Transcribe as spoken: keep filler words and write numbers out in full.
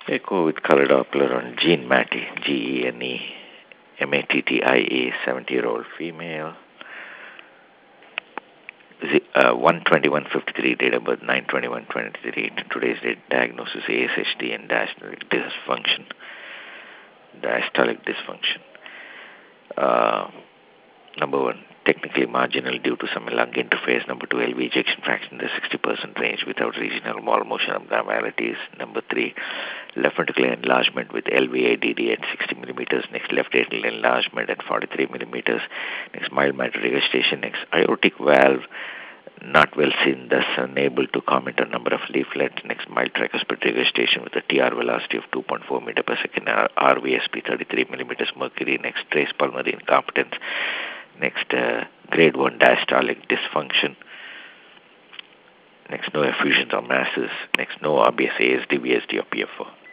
Echo with color Doppler on Jean Matty, G E N E M A T T I E, seventy-year-old female. Z, uh, one twenty-one fifty-three, date of birth nine twenty-one twenty-three. Today's date, diagnosis A S H D and diastolic dysfunction. Diastolic dysfunction. Uh, number one, technically marginal due to some lung interface. Number two, L V ejection fraction in the sixty percent range without regional wall motion abnormalities. Number three, left ventricular enlargement with L V A D D at sixty millimeters. Next, left atrial enlargement at forty-three millimeters. Next, mild mitral regurgitation. Next, aortic valve not well seen, thus unable to comment on number of leaflets. Next, mild tricuspid regurgitation with a T R velocity of two point four meter per second, R V S P thirty-three millimeters mercury. Next, trace pulmonary incompetence. Next, uh, grade one diastolic dysfunction. Next, no effusions or masses. Next, no R B S, A S D, V S D, or P F O.